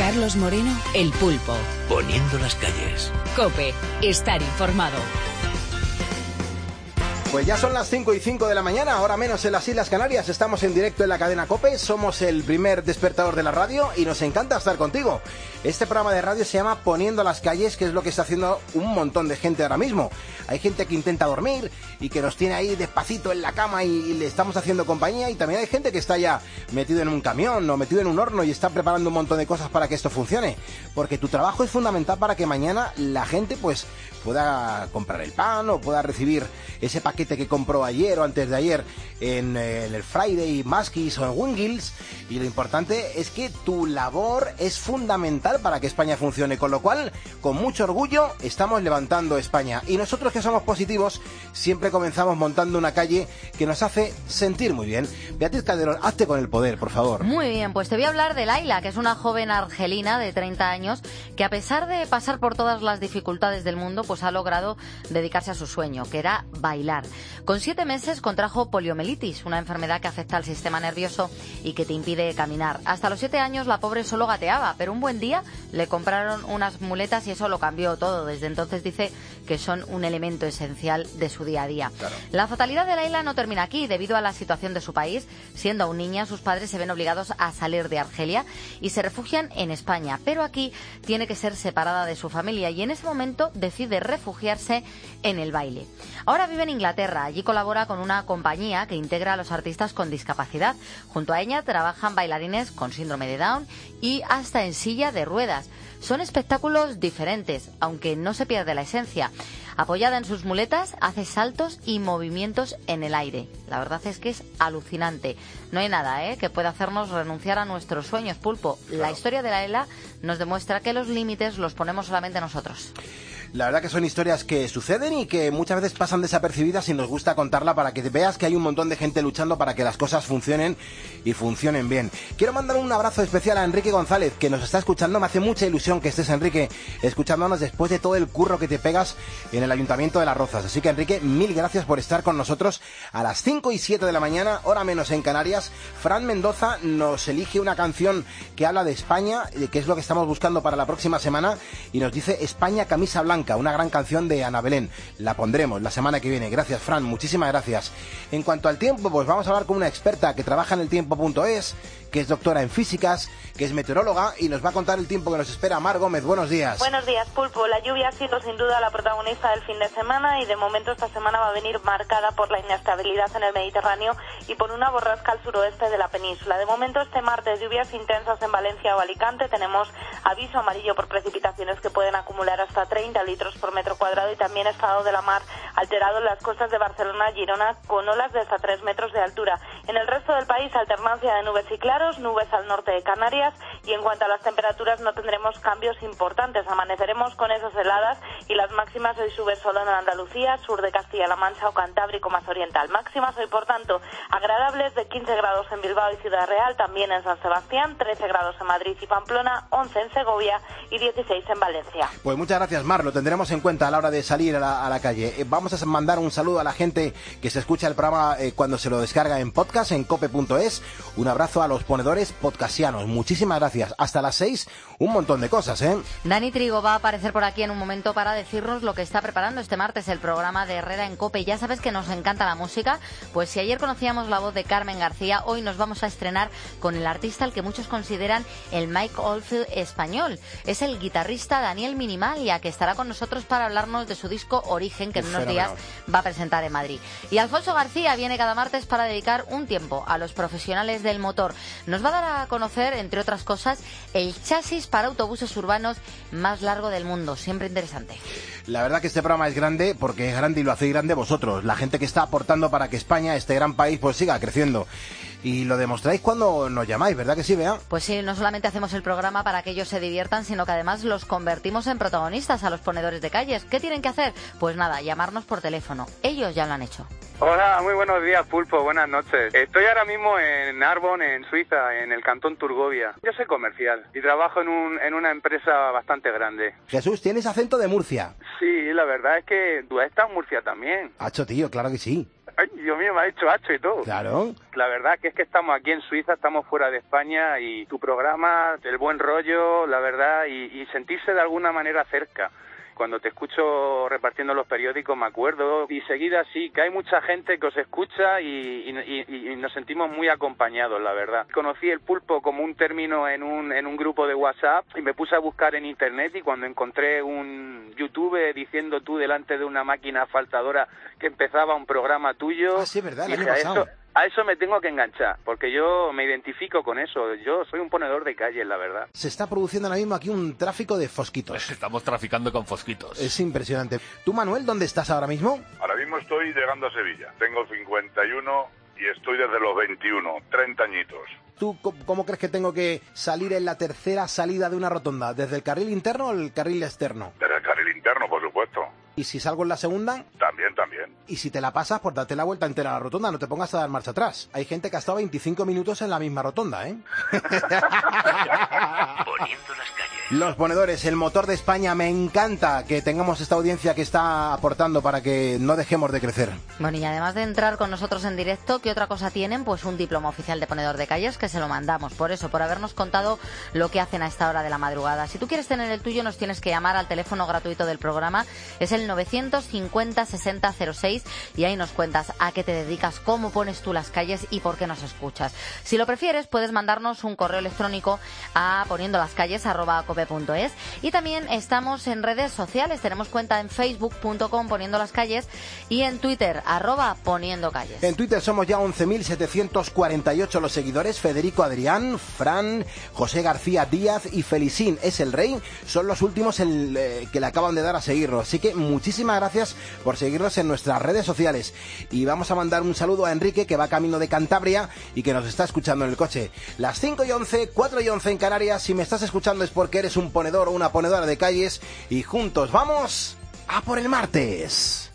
Carlos Moreno, El Pulpo. Poniendo las calles. COPE, estar informado. Pues ya son las 5:05 de la mañana, ahora menos en las Islas Canarias. Estamos en directo en la cadena COPE, somos el primer despertador de la radio y nos encanta estar contigo. Este programa de radio se llama Poniendo las calles, que es lo que está haciendo un montón de gente ahora mismo. Hay gente que intenta dormir y que nos tiene ahí despacito en la cama y le estamos haciendo compañía, y también hay gente que está ya metido en un camión o metido en un horno y está preparando un montón de cosas para que esto funcione. Porque tu trabajo es fundamental para que mañana la gente pues pueda comprar el pan o pueda recibir ese paquete que compró ayer o antes de ayer en el Friday, Maskis o en Wingills. Y lo importante es que tu labor es fundamental para que España funcione, con lo cual, con mucho orgullo, estamos levantando España. Y nosotros, que somos positivos, siempre comenzamos montando una calle que nos hace sentir muy bien. Beatriz Calderón, hazte con el poder, por favor. Muy bien, pues te voy a hablar de Laila, que es una joven argelina de 30 años que, a pesar de pasar por todas las dificultades del mundo, pues ha logrado dedicarse a su sueño, que era bailar. Con 7 meses contrajo poliomielitis, una enfermedad que afecta al sistema nervioso y que te impide caminar. Hasta los 7 años la pobre solo gateaba, pero un buen día le compraron unas muletas y eso lo cambió todo. Desde entonces dice que son un elemento esencial de su día a día. Claro. La fatalidad de Laila no termina aquí. Debido a la situación de su país, siendo aún niña, sus padres se ven obligados a salir de Argelia y se refugian en España. Pero aquí tiene que ser separada de su familia y en ese momento decide refugiarse en el baile. Ahora vive en Inglaterra. Allí colabora con una compañía que integra a los artistas con discapacidad. Junto a ella trabajan bailarines con síndrome de Down y hasta en silla de ruedas. Son espectáculos diferentes, aunque no se pierde la esencia. Apoyada en sus muletas, hace saltos y movimientos en el aire. La verdad es que es alucinante. No hay nada que pueda hacernos renunciar a nuestros sueños, Pulpo. Claro. La historia de Laila nos demuestra que los límites los ponemos solamente nosotros. La verdad que son historias que suceden y que muchas veces pasan desapercibidas y nos gusta contarla para que veas que hay un montón de gente luchando para que las cosas funcionen y funcionen bien. Quiero mandar un abrazo especial a Enrique González, que nos está escuchando. Me hace mucha ilusión que estés, Enrique, escuchándonos después de todo el curro que te pegas en el Ayuntamiento de Las Rozas. Así que, Enrique, mil gracias por estar con nosotros a las 5:07 de la mañana, hora menos en Canarias. Fran Mendoza nos elige una canción que habla de España, que es lo que estamos buscando para la próxima semana, y nos dice España camisa blanca, una gran canción de Ana Belén. La pondremos la semana que viene. Gracias, Fran, muchísimas gracias. En cuanto al tiempo, pues vamos a hablar con una experta que trabaja en eltiempo.es, que es doctora en físicas, que es meteoróloga, y nos va a contar el tiempo que nos espera. Mar Gómez, buenos días. Buenos días, Pulpo. La lluvia ha sido sin duda la protagonista del fin de semana y de momento esta semana va a venir marcada por la inestabilidad en el Mediterráneo y por una borrasca al suroeste de la península. De momento este martes lluvias intensas en Valencia o Alicante. Tenemos aviso amarillo por precipitaciones que pueden acumular hasta 30 litros por metro cuadrado y también estado de la mar alterado en las costas de Barcelona, Girona, con olas de hasta 3 metros de altura. En el resto del país alternancia de nubes y claros, nubes al norte de Canarias, y en cuanto a las temperaturas no tendremos cambios importantes. Amaneceremos con esas heladas y las máximas hoy sube solo en Andalucía, sur de Castilla-La Mancha o Cantábrico más oriental. Máximas hoy, por tanto, agradables de 15 grados en Bilbao y Ciudad Real, también en San Sebastián, 13 grados en Madrid y Pamplona, 11 en Segovia y 16 en Valencia. Pues muchas gracias, Mar, lo tendremos en cuenta a la hora de salir a la calle. Vamos a mandar un saludo a la gente que se escucha el programa cuando se lo descarga en podcast, en cope.es. Un abrazo a los ponedores podcastianos. Muchísimas gracias. Hasta las 6, un montón de cosas, Dani Trigo va a aparecer por aquí en un momento para decirnos lo que está preparando este martes el programa de Herrera en COPE. Ya sabes que nos encanta la música, pues si ayer conocíamos la voz de Carmen García, hoy nos vamos a estrenar con el artista al que muchos consideran el Mike Oldfield español. Es el guitarrista Daniel Minimalia, que estará con nosotros para hablarnos de su disco Origen, que en unos días va a presentar en Madrid. Y Alfonso García viene cada martes para dedicar un tiempo a los profesionales del motor. Nos va a dar a conocer, entre otras cosas, el chasis para autobuses urbanos más largo del mundo. Siempre interesante. La verdad que este programa es grande porque es grande y lo hacéis grande vosotros, la gente que está aportando para que España, este gran país, pues siga creciendo. Y lo demostráis cuando nos llamáis, ¿verdad que sí, Bea? Pues sí, no solamente hacemos el programa para que ellos se diviertan, sino que además los convertimos en protagonistas a los ponedores de calles. ¿Qué tienen que hacer? Pues nada, llamarnos por teléfono. Ellos ya lo han hecho. Hola, muy buenos días, Pulpo, buenas noches. Estoy ahora mismo en Arbon, en Suiza, en el cantón Turgovia. Yo soy comercial y trabajo en una empresa bastante grande. Jesús, ¿tienes acento de Murcia? Sí, la verdad es que tú has estado en Murcia también. Hacho, tío, claro que sí. Ay, Dios mío, me ha dicho Hacho y todo. Claro. La verdad que es que estamos aquí en Suiza, estamos fuera de España y tu programa, el buen rollo, la verdad, y sentirse de alguna manera cerca. Cuando te escucho repartiendo los periódicos me acuerdo, y seguida sí, que hay mucha gente que os escucha y nos sentimos muy acompañados, la verdad. Conocí el pulpo como un término en un grupo de WhatsApp y me puse a buscar en internet, y cuando encontré un YouTube diciendo tú delante de una máquina asfaltadora que empezaba un programa tuyo, sí, verdad, dije, a eso me tengo que enganchar, porque yo me identifico con eso. Yo soy un ponedor de calles, la verdad. Se está produciendo ahora mismo aquí un tráfico de fosquitos. Estamos traficando con fosquitos. Es impresionante. ¿Tú, Manuel, dónde estás ahora mismo? Ahora mismo estoy llegando a Sevilla. Tengo 51 y estoy desde los 21, 30 añitos. ¿Tú cómo crees que tengo que salir en la tercera salida de una rotonda? ¿Desde el carril interno o el carril externo? Desde el carril interno, por supuesto. ¿Y si salgo en la segunda? También. Y si te la pasas, pues date la vuelta entera a la rotonda, no te pongas a dar marcha atrás. Hay gente que ha estado 25 minutos en la misma rotonda, ¿eh? Poniendo las calles. Los ponedores, el motor de España. Me encanta que tengamos esta audiencia que está aportando para que no dejemos de crecer. Bueno, y además de entrar con nosotros en directo, ¿qué otra cosa tienen? Pues un diploma oficial de ponedor de calles, que se lo mandamos. Por eso, por habernos contado lo que hacen a esta hora de la madrugada. Si tú quieres tener el tuyo, nos tienes que llamar al teléfono gratuito del programa. Es el 950-6006 y ahí nos cuentas a qué te dedicas, cómo pones tú las calles y por qué nos escuchas. Si lo prefieres, puedes mandarnos un correo electrónico a poniendolascalles@cope.es, y también estamos en redes sociales. Tenemos cuenta en facebook.com Poniendo las Calles y en Twitter @poniendocalles. En Twitter somos ya 11.748 los seguidores. Federico Adrián, Fran, José García Díaz y Felicín es el rey. Son los últimos que le acaban de dar a seguirnos. Así que muchísimas gracias por seguirnos en nuestras redes sociales. Y vamos a mandar un saludo a Enrique, que va camino de Cantabria y que nos está escuchando en el coche. Las 5:11, 4:11 en Canarias. Si me estás escuchando es porque eres un ponedor o una ponedora de calles, y juntos vamos a por el martes.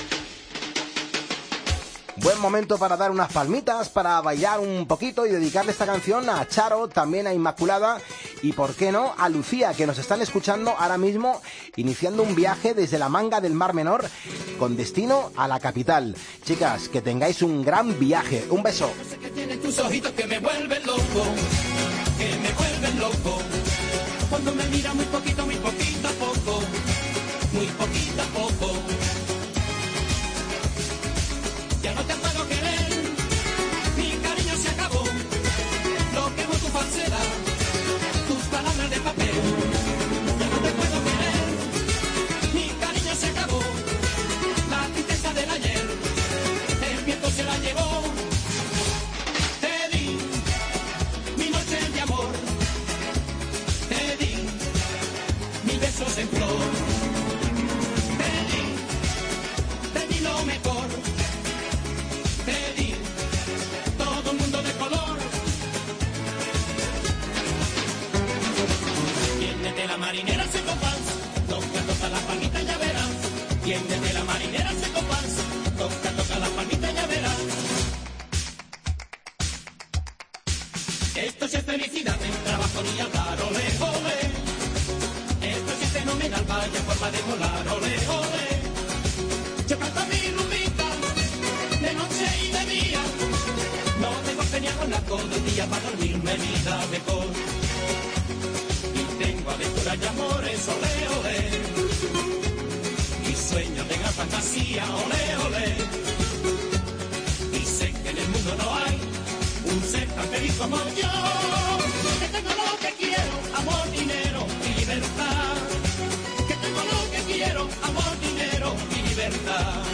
Buen momento para dar unas palmitas, para bailar un poquito y dedicarle esta canción a Charo, también a Inmaculada y, por qué no, a Lucía, que nos están escuchando ahora mismo, iniciando un viaje desde la Manga del Mar Menor con destino a la capital. Chicas, que tengáis un gran viaje. Un beso. Yo sé que tienes tus ojitos que me vuelven loco, que me vuelven loco. Cuando me mira muy poquito a poco, muy poquito a poco. Ya no te puedo querer, mi cariño se acabó. Lo quemo tu falsedad, tus palabras de papel. Ya no te puedo querer, mi cariño se acabó. La tristeza del ayer, el viento se la llevó. Te di mi noche de amor, te di mis besos en flor. Te di lo mejor. Te di todo un mundo de color. Tiéndete la marinera se compás, toca la palmita y ya verás. Tiéndete la marinera se compás, toca la palmita y ya verás. Esto sí es felicidad, en trabajo ni hablar, ole, ole. Esto sí es fenomenal, vaya forma de volar, ole, ole. Yo canto mi rumbita de noche y de día, no tengo peña con la todo el día para dormirme vida mejor. Y tengo aventuras y amores, ole, ole. Y sueños de gran fantasía, ole, ole. Y sé que en el mundo no hay un ser tan feliz como yo. Que tengo lo que quiero, amor, dinero y libertad. Que tengo lo que quiero, amor, dinero y libertad.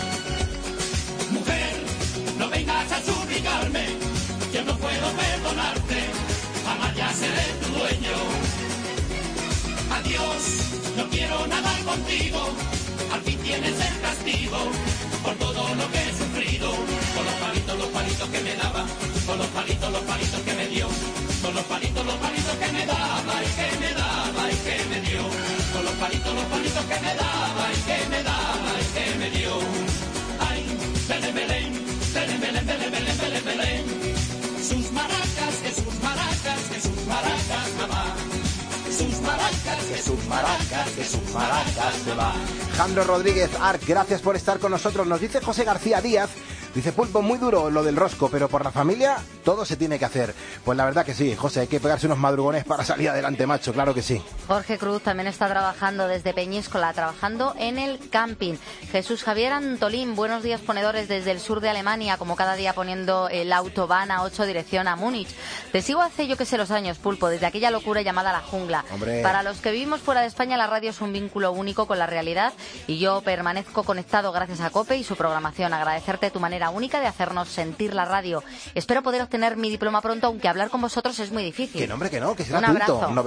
No vengas a suplicarme, yo no puedo perdonarte, jamás ya seré tu dueño. Adiós, no quiero nada contigo, al fin tienes el castigo por todo lo que he sufrido, con los palitos que me daba, con los palitos que me dio, con los palitos que me daba y que me daba y que me dio, con los palitos que me daba y que me daba y que me dio. Ay, Belén, Belén. Belén, Belén, Belén, Belén, Belén, Belén. Sus maracas, que sus maracas, que sus maracas, mamá. Sus maracas, que sus maracas, que sus maracas se va. Jandro Rodríguez Arc, gracias por estar con nosotros. Nos dice José García Díaz Dice Pulpo, muy duro lo del rosco, pero por la familia todo se tiene que hacer. Pues la verdad que sí, José, hay que pegarse unos madrugones para salir adelante, macho, claro que sí. Jorge Cruz también está trabajando desde Peñíscola, trabajando en el camping. Jesús Javier Antolín, buenos días ponedores desde el sur de Alemania, como cada día poniendo el autobahn A8 dirección a Múnich. Te sigo hace yo que sé los años, Pulpo, desde aquella locura llamada la jungla. Hombre. Para los que vivimos fuera de España, la radio es un vínculo único con la realidad y yo permanezco conectado gracias a COPE y su programación. Agradecerte tu manera única de hacernos sentir la radio. Espero poder obtener mi diploma pronto, aunque hablar con vosotros es muy difícil. Que no, hombre, que no, que será Un gratuito. abrazo.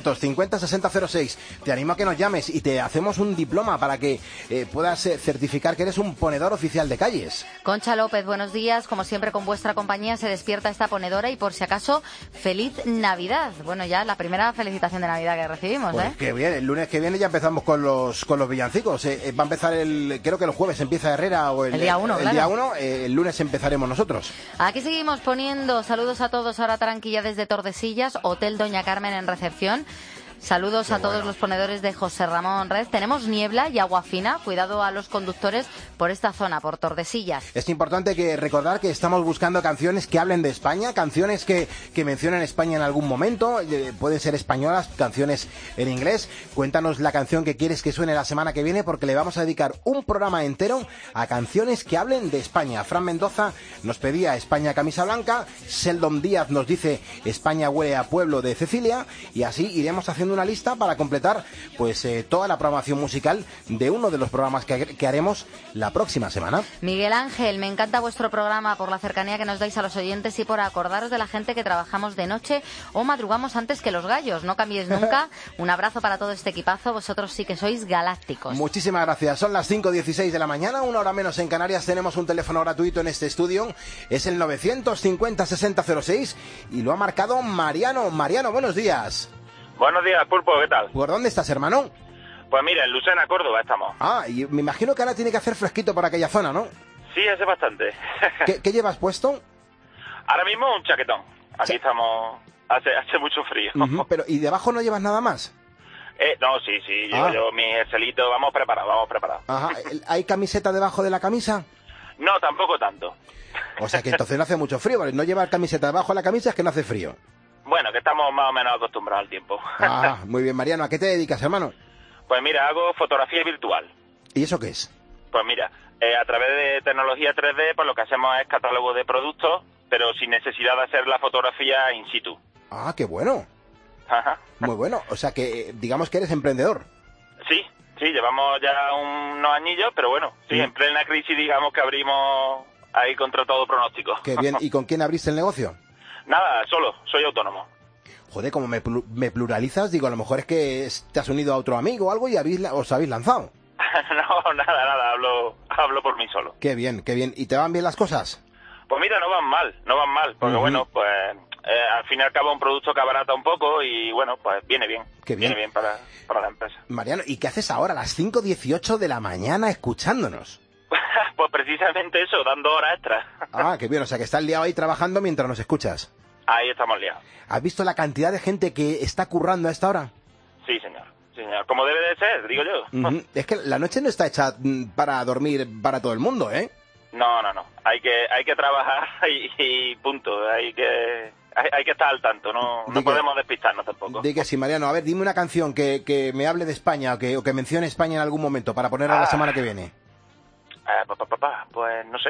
950-6006. Te animo a que nos llames y te hacemos un diploma para que puedas certificar que eres un ponedor oficial de calles. Concha López, buenos días. Como siempre, con vuestra compañía se despierta esta ponedora y por si acaso, feliz Navidad. Bueno, ya la primera felicitación de Navidad que recibimos, Pues que bien, el lunes que viene ya empezamos con los villancicos. Va a empezar creo que el jueves empieza Herrera o El día 1, el claro. día 1, el lunes empezaremos nosotros. Aquí seguimos poniendo saludos a todos ahora tranquila desde Tordesillas, Hotel Doña Carmen en recepción. Saludos a todos los ponedores de José Ramón Red. Tenemos niebla y agua fina. Cuidado a los conductores por esta zona, por Tordesillas. Es importante recordar que estamos buscando canciones que hablen de España, canciones que mencionen España en algún momento. Pueden ser españolas, canciones en inglés. Cuéntanos la canción que quieres que suene la semana que viene, porque le vamos a dedicar un programa entero a canciones que hablen de España. Fran Mendoza nos pedía España camisa blanca, Sheldon Díaz nos dice España huele a pueblo de Cecilia, y así iremos haciendo una lista para completar pues toda la programación musical de uno de los programas que haremos la próxima semana. Miguel Ángel, me encanta vuestro programa por la cercanía que nos dais a los oyentes y por acordaros de la gente que trabajamos de noche o madrugamos antes que los gallos. No cambiéis nunca. Un abrazo para todo este equipazo. Vosotros sí que sois galácticos. Muchísimas gracias. Son las 5:16 de la mañana, una hora menos en Canarias. Tenemos un teléfono gratuito en este estudio. Es el 950-6006 y lo ha marcado Mariano. Mariano, buenos días. Buenos días, Pulpo, ¿qué tal? ¿Por dónde estás, hermano? Pues mira, en Lucena, Córdoba estamos. Ah, y me imagino que ahora tiene que hacer fresquito por aquella zona, ¿no? Sí, hace bastante. ¿Qué llevas puesto? Ahora mismo un chaquetón. Aquí estamos... Hace mucho frío. Pero, ¿y debajo no llevas nada más? No, sí, llevo yo mi Excelito. Vamos preparados. Ajá. ¿Hay camiseta debajo de la camisa? No, tampoco tanto. O sea que entonces no hace mucho frío, ¿vale? No llevar camiseta debajo de la camisa es que no hace frío. Bueno, que estamos más o menos acostumbrados al tiempo. Ah, muy bien, Mariano. ¿A qué te dedicas, hermano? Pues mira, hago fotografía virtual. ¿Y eso qué es? Pues mira, a través de tecnología 3D, pues lo que hacemos es catálogo de productos, pero sin necesidad de hacer la fotografía in situ. Ah, qué bueno. Ajá. Muy bueno. O sea que, digamos que eres emprendedor. Sí, llevamos ya unos añillos, pero bueno, sí, en plena crisis digamos que abrimos ahí contra todo pronóstico. Qué bien. ¿Y con quién abriste el negocio? Nada, solo, soy autónomo. Joder, como me pluralizas, digo, a lo mejor es que te has unido a otro amigo o algo y os habéis lanzado. No, nada, hablo por mí solo. Qué bien, qué bien. ¿Y te van bien las cosas? Pues mira, no van mal, porque bueno, pues al fin y al cabo un producto que abarata un poco y bueno, pues viene bien. Qué bien. Viene bien para la empresa. Mariano, ¿y qué haces ahora a las 5:18 de la mañana escuchándonos? Pues precisamente eso, dando horas extras. Ah, qué bien, o sea que estás liado ahí trabajando mientras nos escuchas. Ahí estamos liados. ¿Has visto la cantidad de gente que está currando a esta hora? Sí, señor. Como debe de ser, digo yo. Es que la noche no está hecha para dormir para todo el mundo, ¿eh? No. Hay que trabajar y punto. Hay que estar al tanto. No podemos despistarnos tampoco. Di que sí, Mariano. A ver, dime una canción que me hable de España o que mencione España en algún momento para ponerla la semana que viene. Pues no sé.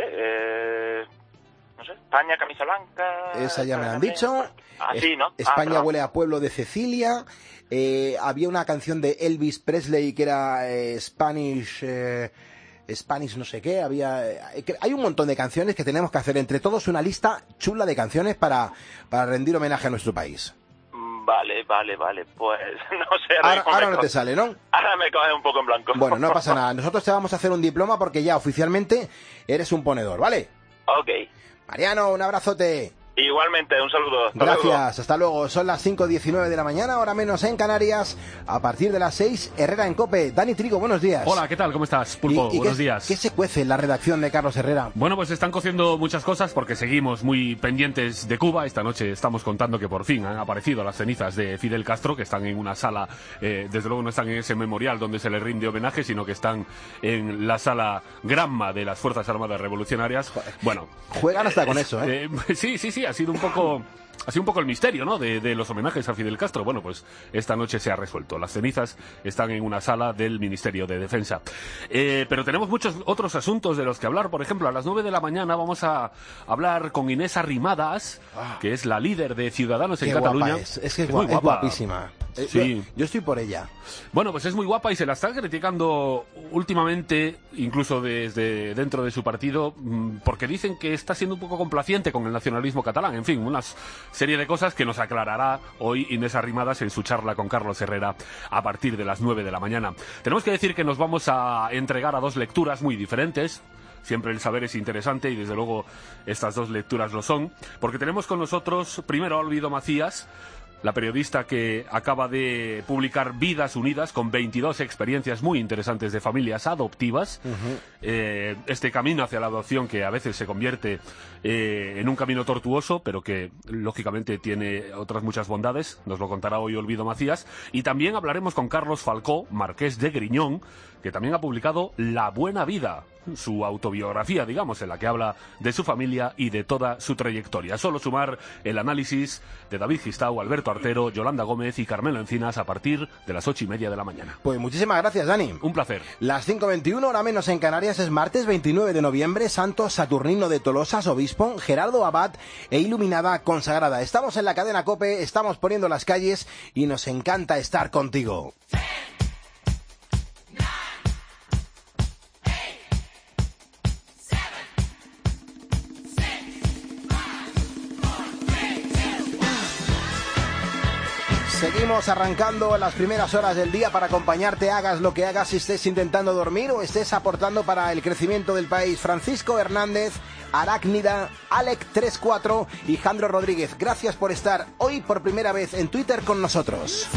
España, camisa blanca... Esa ya me la han dicho. Sí, ¿no? España huele a pueblo de Cecilia. Había una canción de Elvis Presley que era Spanish no sé qué. Hay un montón de canciones que tenemos que hacer entre todos una lista chula de canciones para rendir homenaje a nuestro país. Vale. Pues no sé. Ahora no te sale, ¿no? Ahora me coge un poco en blanco. Bueno, no pasa nada. Nosotros te vamos a hacer un diploma porque ya oficialmente eres un ponedor, ¿vale? Ok. Mariano, un abrazote. Igualmente, un saludo. Gracias, hasta luego. Son las 5:19 de la mañana, hora menos en Canarias. A partir de las 6, Herrera en COPE. Dani Trigo, buenos días. Hola, ¿qué tal? ¿Cómo estás, Pulpo? Buenos días. ¿Qué se cuece en la redacción de Carlos Herrera? Bueno, pues están cociendo muchas cosas porque seguimos muy pendientes de Cuba. Esta noche estamos contando que por fin han aparecido las cenizas de Fidel Castro, que están en una sala, desde luego no están en ese memorial donde se le rinde homenaje, sino que están en la sala Granma de las Fuerzas Armadas Revolucionarias. Bueno, juegan hasta con eso, ¿eh? Sí, ha sido un poco el misterio, ¿no?, de los homenajes a Fidel Castro. Bueno, pues esta noche se ha resuelto. Las cenizas están en una sala del Ministerio de Defensa. Pero tenemos muchos otros asuntos de los que hablar. Por ejemplo, a las 9 de la mañana vamos a hablar con Inés Arrimadas, que es la líder de Ciudadanos en Cataluña. Guapa es que es muy guapa. guapísima. Sí. Yo estoy por ella. Bueno, pues es muy guapa y se la está criticando últimamente, incluso desde dentro de su partido, porque dicen que está siendo un poco complaciente con el nacionalismo catalán. En fin, una serie de cosas que nos aclarará hoy Inés Arrimadas en su charla con Carlos Herrera a partir de las 9 de la mañana. Tenemos que decir que nos vamos a entregar a dos lecturas muy diferentes. Siempre el saber es interesante y desde luego estas dos lecturas lo son, porque tenemos con nosotros primero a Olvido Macías, la periodista que acaba de publicar Vidas Unidas, con 22 experiencias muy interesantes de familias adoptivas. Este camino hacia la adopción, que a veces se convierte en un camino tortuoso, pero que lógicamente tiene otras muchas bondades. Nos lo contará hoy Olvido Macías. Y también hablaremos con Carlos Falcó, marqués de Griñón, que también ha publicado La Buena Vida, su autobiografía, digamos, en la que habla de su familia y de toda su trayectoria. Solo sumar el análisis de David Gistau, Alberto Artero, Yolanda Gómez y Carmelo Encinas a partir de las 8:30 de la mañana. Pues muchísimas gracias, Dani. Un placer. Las 5:21, hora menos en Canarias, es martes 29 de noviembre, Santo Saturnino de Tolosas, obispo, Gerardo Abad e iluminada consagrada. Estamos en la cadena COPE, estamos poniendo las calles y nos encanta estar contigo. Seguimos arrancando las primeras horas del día para acompañarte, hagas lo que hagas, si estés intentando dormir o estés aportando para el crecimiento del país. Francisco Hernández, Arácnida, Alec34 y Jandro Rodríguez, gracias por estar hoy por primera vez en Twitter con nosotros.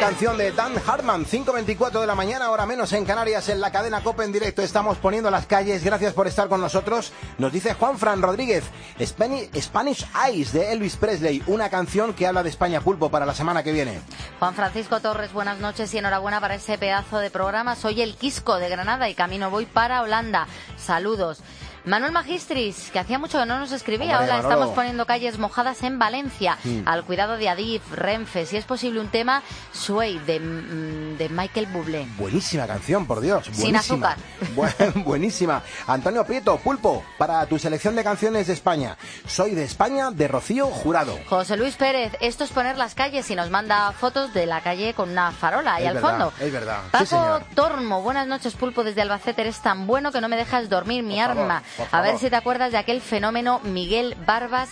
canción de Dan Hartman, 5:24 de la mañana, hora menos en Canarias, en la cadena COPE en directo. Estamos poniendo las calles. Gracias por estar con nosotros. Nos dice Juanfran Rodríguez, Spanish Eyes de Elvis Presley, una canción que habla de España, Pulpo, para la semana que viene. Juan Francisco Torres, buenas noches y enhorabuena para ese pedazo de programa. Soy el Quisco de Granada y camino voy para Holanda. Saludos. Manuel Magistris, que hacía mucho que no nos escribía. Hombre, hola, Manolo. estamos poniendo calles mojadas en Valencia, al cuidado de Adif, Renfe, si es posible un tema, Sway, de Michael Bublé. Buenísima canción, por Dios. Sin Buenísima. azúcar. Buenísima. Antonio Prieto, Pulpo, para tu selección de canciones de España. Soy de España, de Rocío Jurado. José Luis Pérez, esto es poner las calles y nos manda fotos de la calle con una farola ahí Es al verdad, fondo. es verdad. Sí, Paco señor. Tormo, buenas noches, Pulpo, desde Albacete. Eres tan bueno que no me dejas dormir, mi Por favor, arma. por A ver favor. si te acuerdas de aquel fenómeno Miguel Vargas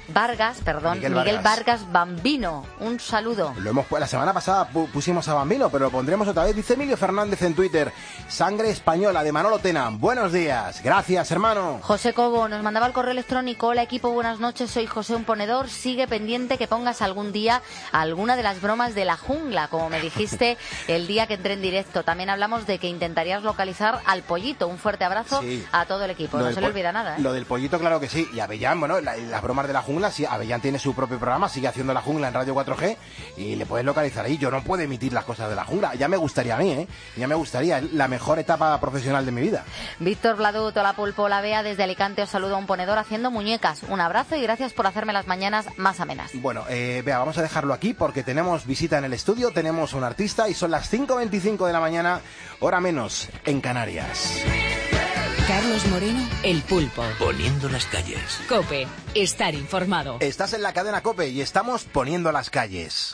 Bambino. Un saludo. La semana pasada pusimos a Bambino, pero lo pondremos otra vez. Dice Emilio Fernández en Twitter, Sangre Española de Manolo Tena. Buenos días. Gracias, hermano. José Cobo nos mandaba el correo electrónico. Hola equipo, buenas noches, soy José un ponedor. Sigue pendiente que pongas algún día alguna de las bromas de la jungla, como me dijiste el día que entré en directo. También hablamos de que intentarías localizar al pollito. Un fuerte abrazo Sí. a todo el equipo. Lo No del se le olvida nada, ¿eh? Lo del pollito, claro que sí. Y Avellán, bueno, las bromas de la jungla, sí, Avellán tiene su propio programa, sigue haciendo la jungla en Radio 4G y le puedes localizar ahí. Yo no puedo emitir las cosas de la jungla. Ya me gustaría a mí, ¿eh? Ya me gustaría. Es la mejor etapa profesional de mi vida. Víctor Bladut, hola Pulpo, la Bea desde Alicante, os saludo a un ponedor haciendo muñecas. Un abrazo y gracias por hacerme las mañanas más amenas. Bueno, Bea, vamos a dejarlo aquí porque tenemos visita en el estudio, tenemos un artista y son las 5:25 de la mañana, hora menos, en Canarias. Carlos Moreno, El Pulpo. Poniendo las calles. COPE, estar informado. Estás en la cadena COPE y estamos poniendo las calles.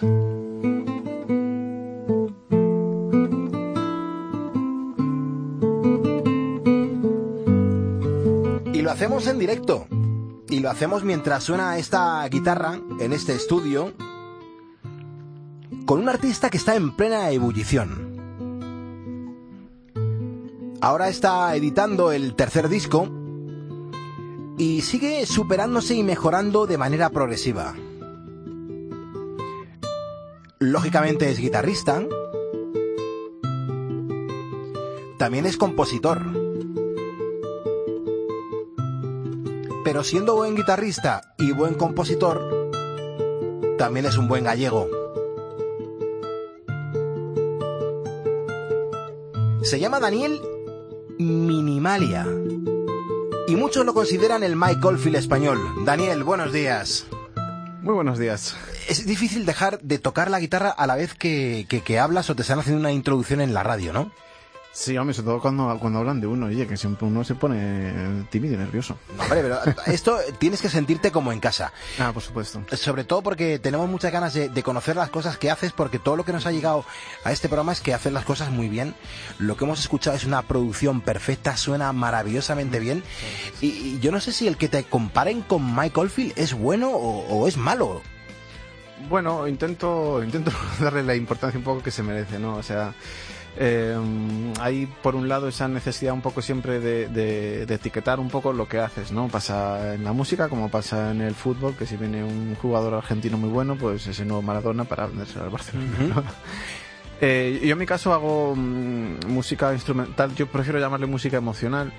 Y lo hacemos en directo. Y lo hacemos mientras suena esta guitarra en este estudio con un artista que está en plena ebullición. Ahora está editando el tercer disco y sigue superándose y mejorando de manera progresiva. Lógicamente es guitarrista, también es compositor. Pero siendo buen guitarrista y buen compositor, también es un buen gallego. Se llama Daniel Minimalia y muchos lo consideran el Mike Oldfield español. Daniel, buenos días. Muy buenos días. Es difícil dejar de tocar la guitarra a la vez que hablas o te están haciendo una introducción en la radio, ¿no? Sí, hombre, sobre todo cuando hablan de uno, oye, que siempre uno se pone tímido y nervioso. No, hombre, pero esto tienes que sentirte como en casa. Ah, por supuesto. Sobre todo porque tenemos muchas ganas de conocer las cosas que haces, porque todo lo que nos ha llegado a este programa es que haces las cosas muy bien. Lo que hemos escuchado es una producción perfecta, suena maravillosamente bien. Y yo no sé si el que te comparen con Mike Oldfield es bueno o es malo. Bueno, intento darle la importancia un poco que se merece, ¿no? O sea, hay por un lado esa necesidad un poco siempre de etiquetar un poco lo que haces, ¿no? Pasa en la música como pasa en el fútbol, que si viene un jugador argentino muy bueno, pues ese nuevo Maradona para venderse al Barcelona, ¿no? Yo en mi caso hago música instrumental, yo prefiero llamarle música emocional.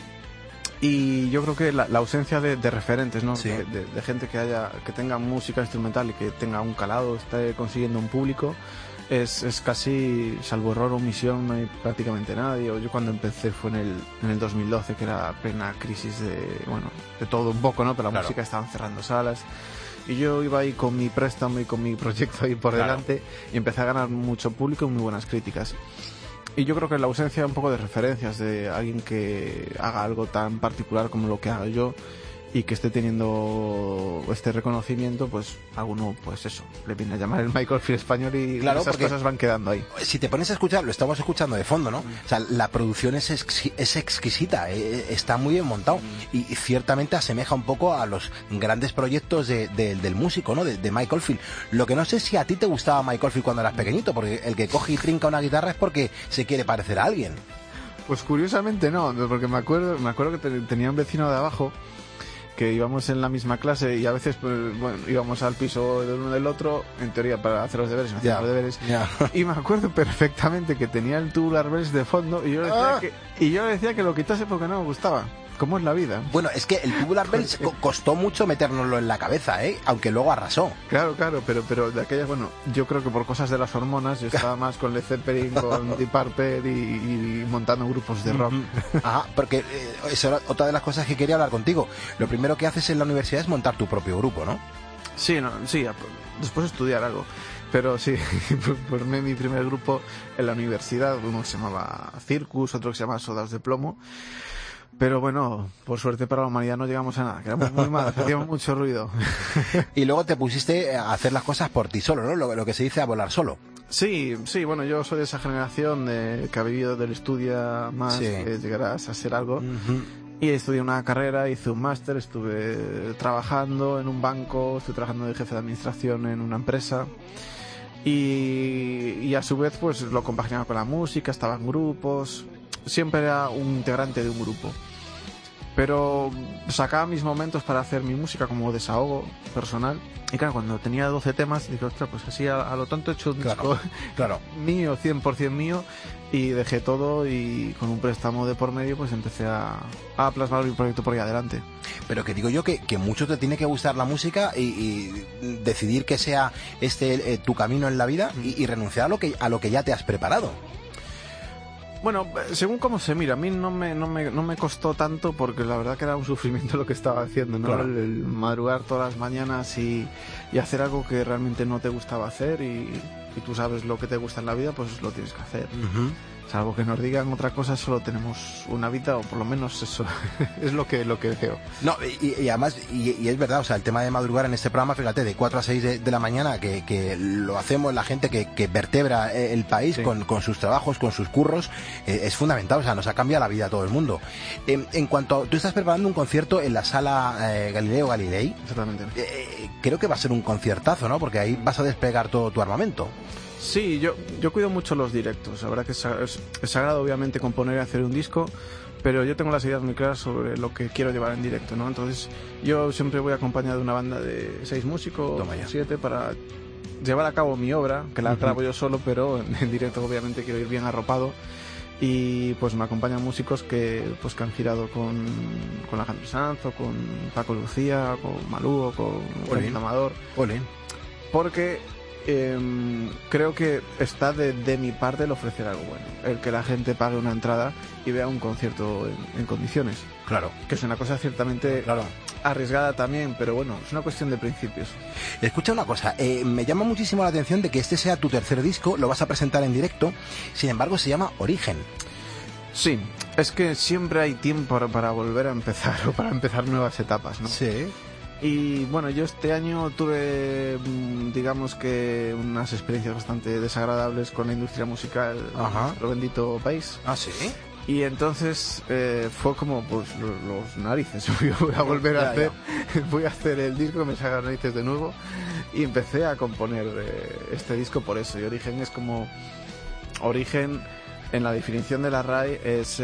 Y yo creo que la ausencia de referentes, ¿no? Sí. De gente que tenga música instrumental y que tenga un calado, esté consiguiendo un público, es casi, salvo error o omisión, no hay prácticamente nadie. Yo cuando empecé fue en el 2012, que era plena crisis de todo un poco, ¿no? Pero la Claro. música estaban cerrando salas. Y yo iba ahí con mi préstamo y con mi proyecto ahí por Claro. delante y empecé a ganar mucho público y muy buenas críticas. Y yo creo que la ausencia un poco de referencias de alguien que haga algo tan particular como lo que hago yo y que esté teniendo este reconocimiento, pues alguno, pues eso, le viene a llamar el Mike Oldfield español y Claro, esas porque cosas van quedando ahí. Si te pones a escuchar, lo estamos escuchando de fondo, ¿no? O sea, la producción es exquisita, está muy bien montado y ciertamente asemeja un poco a los grandes proyectos del músico, ¿no? De Mike Oldfield. Lo que no sé si a ti te gustaba Mike Oldfield cuando eras pequeñito, porque el que coge y trinca una guitarra es porque se quiere parecer a alguien. Pues curiosamente no, porque me acuerdo que tenía un vecino de abajo que íbamos en la misma clase y a veces pues, bueno, íbamos al piso del uno del otro, en teoría para hacer los deberes, no hacíamos los deberes. Y me acuerdo perfectamente que tenía el Tubular Bells de fondo y yo le decía que lo quitase porque no me gustaba. ¿Cómo es la vida? Bueno, es que el Tubular Bells costó mucho metérnoslo en la cabeza, aunque luego arrasó. Claro, pero de aquellas, bueno, yo creo que por cosas de las hormonas yo estaba más con Led Zeppelin, con Deep Purple y montando grupos de rock. Ajá, porque eso era otra de las cosas que quería hablar contigo. Lo primero que haces en la universidad es montar tu propio grupo, ¿no? Sí, después estudiar algo. Pero sí, formé mi primer grupo en la universidad, uno que se llamaba Circus, otro que se llamaba Sodas de Plomo. Pero bueno, por suerte para la humanidad no llegamos a nada, que éramos muy malos, hacíamos mucho ruido. Y luego te pusiste a hacer las cosas por ti solo, ¿no? Lo que se dice a volar solo. Sí, bueno, yo soy de esa generación que ha vivido del estudia más, que llegarás a ser algo. Y estudié una carrera, hice un máster, estuve trabajando en un banco, estuve trabajando de jefe de administración en una empresa. Y a su vez pues lo compaginaba con la música, estaba en grupos. Siempre era un integrante de un grupo, pero sacaba mis momentos para hacer mi música como desahogo personal. Y claro, cuando tenía 12 temas dije, ostras, pues así a lo tonto he hecho un disco mío, 100% mío, y dejé todo y con un préstamo de por medio pues empecé a plasmar mi proyecto por ahí adelante. Pero que digo yo que mucho te tiene que gustar la música y decidir que sea tu camino en la vida y renunciar a lo que ya te has preparado. Bueno, según cómo se mira, a mí no me costó tanto porque la verdad que era un sufrimiento lo que estaba haciendo, ¿no? Claro. El madrugar todas las mañanas y hacer algo que realmente no te gustaba hacer y tú sabes lo que te gusta en la vida, pues lo tienes que hacer. Salvo que nos digan otra cosa, solo tenemos una vida, o por lo menos eso es lo que veo. No, y además, y es verdad, o sea, el tema de madrugar en este programa, fíjate, de 4 a 6 de la mañana, que lo hacemos la gente que vertebra el país con sus trabajos, con sus curros, es fundamental, o sea, nos ha cambiado la vida a todo el mundo. En cuanto, tú estás preparando un concierto en la sala Galileo Galilei. Exactamente. Creo que va a ser un conciertazo, ¿no? Porque ahí vas a desplegar todo tu armamento. Sí, yo cuido mucho los directos. La verdad que es sagrado, obviamente, componer y hacer un disco, pero yo tengo las ideas muy claras sobre lo que quiero llevar en directo, ¿no? Entonces, yo siempre voy acompañado de una banda de 6 músicos, 7, para llevar a cabo mi obra, que la grabo yo solo, pero en directo, obviamente, quiero ir bien arropado. Y pues me acompañan músicos que han girado con Alejandro Sanz, o con Paco Lucía, con Malú, o con Olin Amador. Porque creo que está de mi parte el ofrecer algo bueno, el que la gente pague una entrada y vea un concierto en condiciones. Claro. Que es una cosa ciertamente arriesgada también, pero bueno, es una cuestión de principios. Escucha una cosa, me llama muchísimo la atención de que este sea tu tercer disco, lo vas a presentar en directo, sin embargo se llama Origen. Sí, es que siempre hay tiempo para volver a empezar o para empezar nuevas etapas, ¿no? Sí. Y bueno, yo este año tuve, digamos que unas experiencias bastante desagradables con la industria musical en nuestro bendito país. ¿Ah, sí? Y entonces fue como, pues, los narices. Voy a volver a hacer, voy a hacer el disco, me saca las narices de nuevo. Y empecé a componer este disco por eso. Y Origen es como... Origen, en la definición de la RAE, es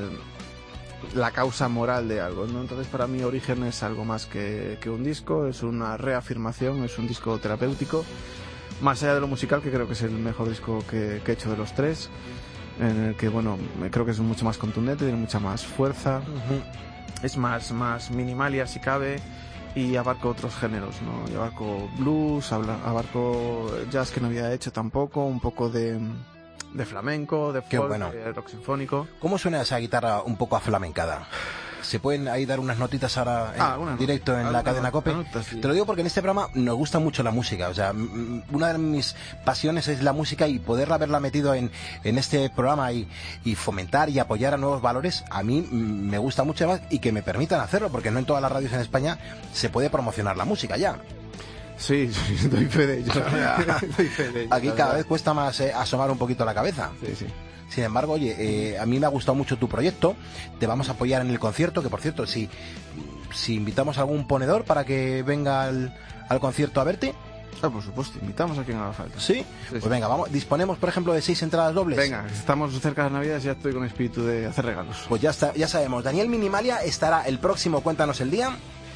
la causa moral de algo, ¿no? Entonces para mí Origen es algo más que un disco, es una reafirmación, es un disco terapéutico, más allá de lo musical, que creo que es el mejor disco que he hecho de los 3, en el que, bueno, creo que es mucho más contundente, tiene mucha más fuerza, es más minimalia si cabe, y abarco otros géneros, ¿no? Y abarco blues, abarco jazz que no había hecho tampoco, un poco de flamenco, de folk, de rock sinfónico. ¿Cómo suena esa guitarra un poco aflamencada? ¿Se pueden ahí dar unas notitas ahora en directo en la cadena COPE? Te lo digo porque en este programa nos gusta mucho la música. O sea, una de mis pasiones es la música, y poderla haberla metido en este programa y fomentar y apoyar a nuevos valores, a mí me gusta mucho más, y que me permitan hacerlo, porque no en todas las radios en España se puede promocionar la música ya. Sí, doy fe de ello. Aquí cada vez cuesta más asomar un poquito la cabeza. Sí. Sin embargo, oye, a mí me ha gustado mucho tu proyecto. Te vamos a apoyar en el concierto, que por cierto, si invitamos a algún ponedor para que venga al concierto a verte. Por supuesto, invitamos a quien haga falta. ¿Sí? Pues venga, vamos, disponemos, por ejemplo, de 6 entradas dobles. Venga, estamos cerca de Navidad y ya estoy con espíritu de hacer regalos. Pues ya está, ya sabemos. Daniel Minimalia estará el próximo, cuéntanos el día.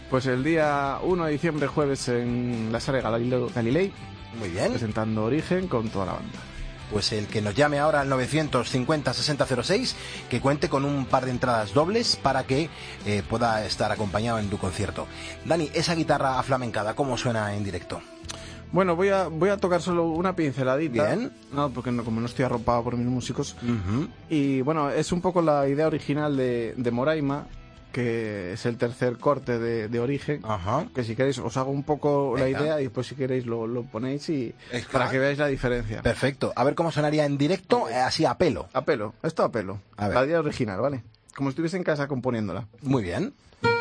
Pues el día 1 de diciembre, jueves, en la sala Galilei. Muy bien. Presentando Origen con toda la banda. Pues el que nos llame ahora al 950-6006, que cuente con un par de entradas dobles para que pueda estar acompañado en tu concierto. Dani, esa guitarra aflamencada, ¿cómo suena en directo? Bueno, voy a tocar solo una pinceladita. Bien. No, porque como no estoy arropado por mis músicos. Y bueno, es un poco la idea original de Moraima, que es el tercer corte de Origen. Ajá. Que si queréis os hago un poco Venga. la idea y después si queréis lo ponéis y para que veáis la diferencia. Perfecto. A ver cómo sonaría en directo, así a pelo. A pelo, esto a pelo. A ver. La idea original, ¿vale? Como si estuviese en casa componiéndola. Muy bien.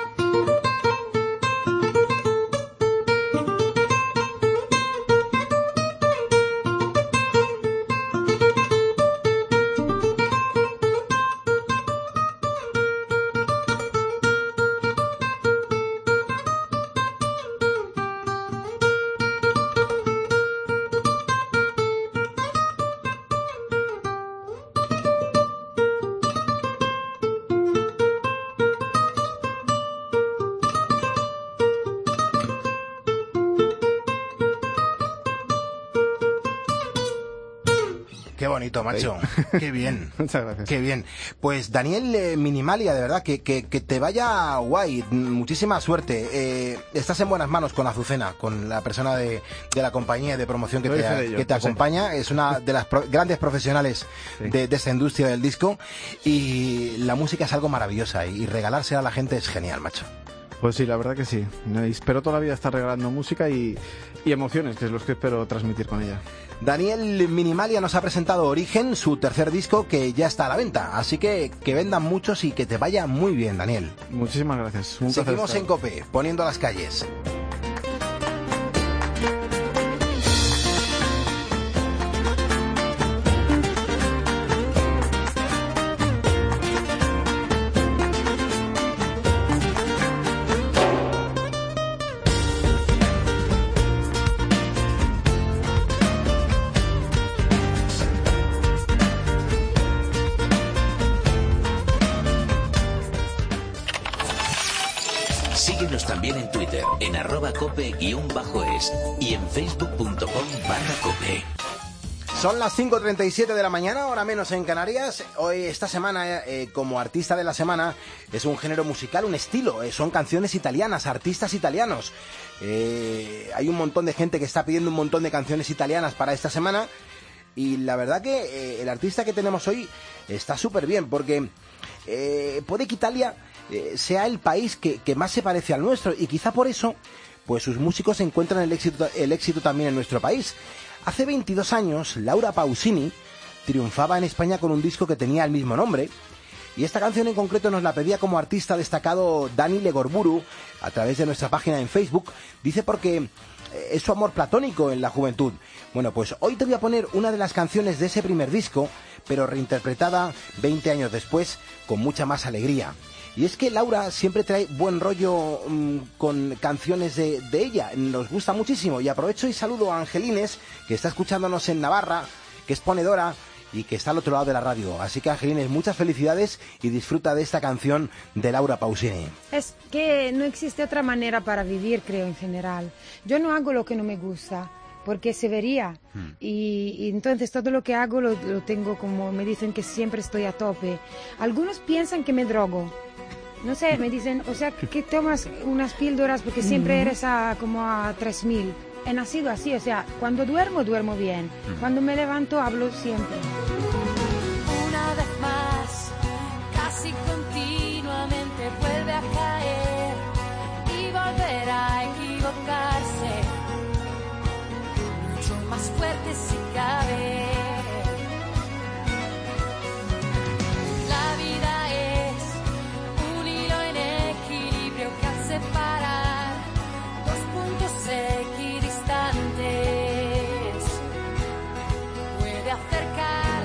Qué bonito, macho. Qué bien. Muchas gracias. Qué bien. Pues Daniel Minimalia, de verdad, que te vaya guay. Muchísima suerte. Estás en buenas manos con Azucena, con la persona de la compañía de promoción que te acompaña. Es una de las grandes profesionales de esta industria del disco. Y la música es algo maravillosa. Y regalársela a la gente es genial, macho. Pues sí, la verdad que sí. Espero toda la vida estar regalando música y emociones, que es lo que espero transmitir con ella. Daniel Minimalia nos ha presentado Origen, su tercer disco, que ya está a la venta. Así que vendan muchos y que te vaya muy bien, Daniel. Muchísimas gracias. Un Seguimos placer en COPE, poniendo las calles. Síguenos también en Twitter, en @cope_es y en facebook.com/cope. Son las 5:37 de la mañana, hora menos en Canarias. Hoy, esta semana, como artista de la semana, es un género musical, un estilo. Son canciones italianas, artistas italianos. Hay un montón de gente que está pidiendo un montón de canciones italianas para esta semana. Y la verdad que el artista que tenemos hoy está súper bien, porque puede que Italia sea el país que más se parece al nuestro, y quizá por eso pues sus músicos encuentran el éxito también en nuestro país. Hace 22 años, Laura Pausini triunfaba en España con un disco que tenía el mismo nombre, y esta canción en concreto nos la pedía como artista destacado Dani Legorburu a través de nuestra página en Facebook. Dice porque es su amor platónico en la juventud. Bueno, pues hoy te voy a poner una de las canciones de ese primer disco, pero reinterpretada 20 años después con mucha más alegría. Y es que Laura siempre trae buen rollo con canciones de ella, nos gusta muchísimo. Y aprovecho y saludo a Angelines, que está escuchándonos en Navarra, que es ponedora y que está al otro lado de la radio. Así que, Angelines, muchas felicidades y disfruta de esta canción de Laura Pausini. Es que no existe otra manera para vivir, creo, en general. Yo no hago lo que no me gusta, porque se vería. Y entonces todo lo que hago lo tengo como, me dicen que siempre estoy a tope. Algunos piensan que me drogo. No sé, me dicen, o sea, que tomas unas píldoras porque siempre eres como a 3000. He nacido así, o sea, cuando duermo bien. Cuando me levanto, hablo siempre. Una vez más, casi continuamente vuelve a caer y volverá a equivocarse. Mucho más fuerte si cabe. La vida es un hilo en equilibrio que al separar dos puntos equidistantes puede acercar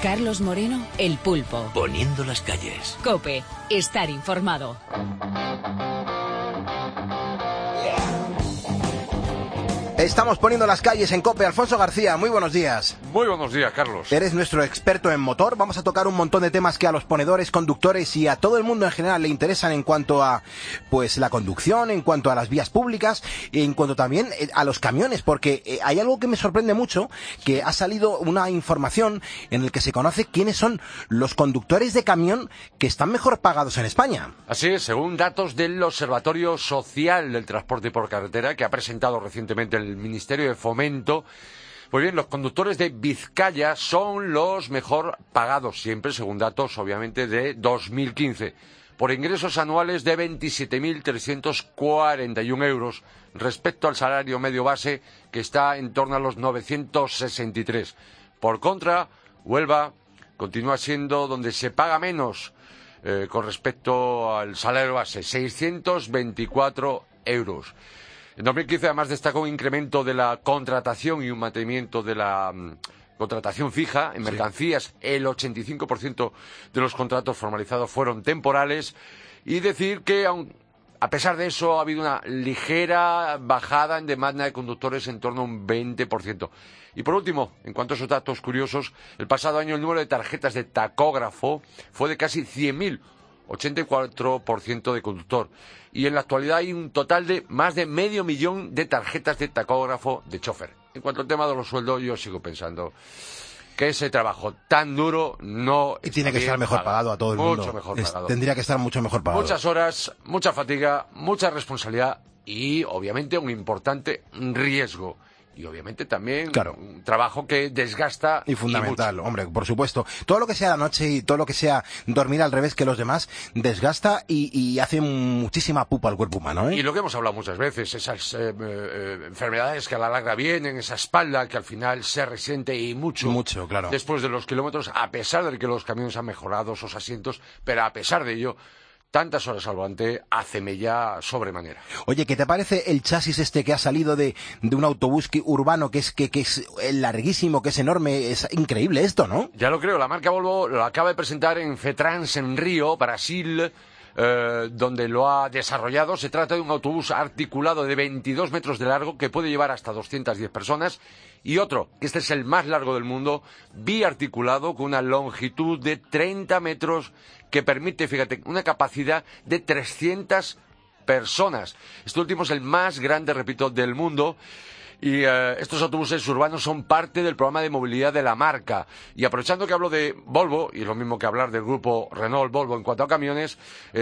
Carlos Moreno, El Pulpo. Poniendo las calles. COPE. Estar informado. Estamos poniendo las calles en COPE. Alfonso García, muy buenos días. Muy buenos días, Carlos. Eres nuestro experto en motor. Vamos a tocar un montón de temas que a los ponedores, conductores y a todo el mundo en general le interesan en cuanto a pues la conducción, en cuanto a las vías públicas, en cuanto también a los camiones, porque hay algo que me sorprende mucho, que ha salido una información en el que se conoce quiénes son los conductores de camión que están mejor pagados en España. Así es, según datos del Observatorio Social del Transporte por Carretera, que ha presentado recientemente el Ministerio de Fomento. Pues bien, los conductores de Vizcaya son los mejor pagados siempre, según datos, obviamente, de 2015, por ingresos anuales de 27.341 euros respecto al salario medio base, que está en torno a los 963. Por contra, Huelva continúa siendo donde se paga menos con respecto al salario base, 624 euros. En 2015, además, destacó un incremento de la contratación y un mantenimiento de la contratación fija en mercancías. El 85% de los contratos formalizados fueron temporales. Y decir que, a pesar de eso, ha habido una ligera bajada en demanda de conductores en torno a un 20%. Y por último, en cuanto a esos datos curiosos, el pasado año el número de tarjetas de tacógrafo fue de casi 100.000, 84% de conductor. Y en la actualidad hay un total de más de 500.000 de tarjetas de tacógrafo de chofer. En cuanto al tema de los sueldos, yo sigo pensando que ese trabajo tan duro no... Y tiene que estar mejor pagado a todo el mundo. Mucho mejor pagado. Tendría que estar mucho mejor pagado. Muchas horas, mucha fatiga, mucha responsabilidad y, obviamente, un importante riesgo. Y obviamente también un trabajo que desgasta. Y fundamental, hombre, por supuesto. Todo lo que sea la noche y todo lo que sea dormir al revés que los demás, desgasta y hace muchísima pupa al cuerpo humano, ¿eh? Y lo que hemos hablado muchas veces, esas enfermedades que a la larga vienen, esa espalda que al final se resiente y mucho. Mucho, claro. Después de los kilómetros, a pesar de que los camiones han mejorado esos asientos, pero a pesar de ello, tantas horas al volante hace mella sobremanera. Oye, ¿qué te parece el chasis este que ha salido de un autobús urbano que es larguísimo, que es enorme? Es increíble esto, ¿no? Ya lo creo. La marca Volvo lo acaba de presentar en FETRANS en Río, Brasil, donde lo ha desarrollado. Se trata de un autobús articulado de 22 metros de largo que puede llevar hasta 210 personas. Y otro, que este es el más largo del mundo, biarticulado con una longitud de 30 metros que permite, fíjate, una capacidad de 300 personas. Este último es el más grande, repito, del mundo. Y estos autobuses urbanos son parte del programa de movilidad de la marca. Y aprovechando que hablo de Volvo, y es lo mismo que hablar del grupo Renault-Volvo en cuanto a camiones,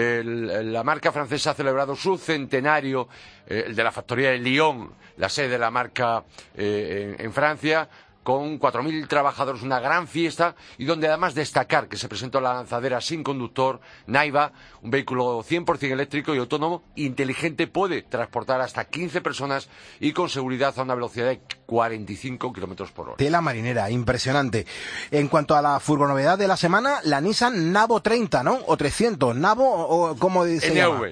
la marca francesa ha celebrado su centenario, el de la factoría de Lyon, la sede de la marca en Francia, con 4.000 trabajadores, una gran fiesta, y donde además destacar que se presentó la lanzadera sin conductor, Naiva, un vehículo 100% eléctrico y autónomo, inteligente, puede transportar hasta 15 personas y con seguridad a una velocidad de 45 kilómetros por hora. Tela marinera, impresionante. En cuanto a la furgonovedad de la semana, la Nissan Navo 30, ¿no? O 300, Navo, o ¿cómo se llama?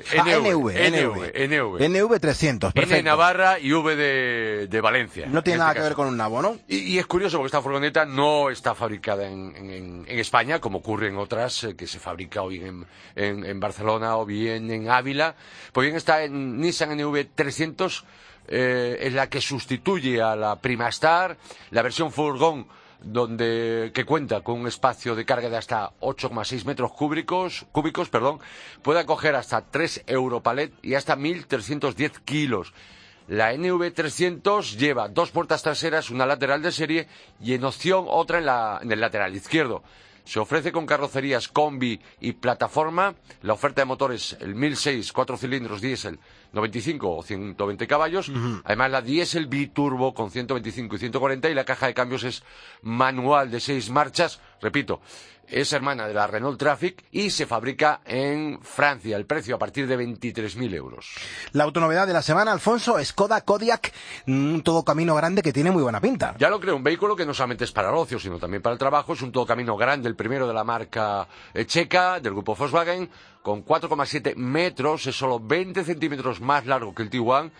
NV 300, perfecto. N Navarra y V de Valencia. No tiene nada que ver con un Navo, ¿no? Y es curioso porque esta furgoneta no está fabricada en España, como ocurre en otras que se fabrica o bien en Barcelona o bien en Ávila. Pues bien, está en Nissan NV300, es la que sustituye a la Primastar, la versión furgón que cuenta con un espacio de carga de hasta 8,6 metros cúbicos, puede acoger hasta 3 Europalet y hasta 1.310 kilos. La NV300 lleva 2 puertas traseras, una lateral de serie y en opción otra en el lateral izquierdo. Se ofrece con carrocerías combi y plataforma. La oferta de motores, el 1006, 4 cilindros diésel, 95 o 120 caballos. Además, la diésel biturbo con 125 y 140 y la caja de cambios es manual de 6 marchas. Repito, es hermana de la Renault Trafic y se fabrica en Francia. El precio a partir de 23.000 euros. La autonovedad de la semana, Alfonso, Skoda Kodiaq, un todocamino grande que tiene muy buena pinta. Ya lo creo, un vehículo que no solamente es para el ocio, sino también para el trabajo. Es un todocamino grande, el primero de la marca checa, del grupo Volkswagen, con 4,7 metros, es solo 20 centímetros más largo que el Tiguan,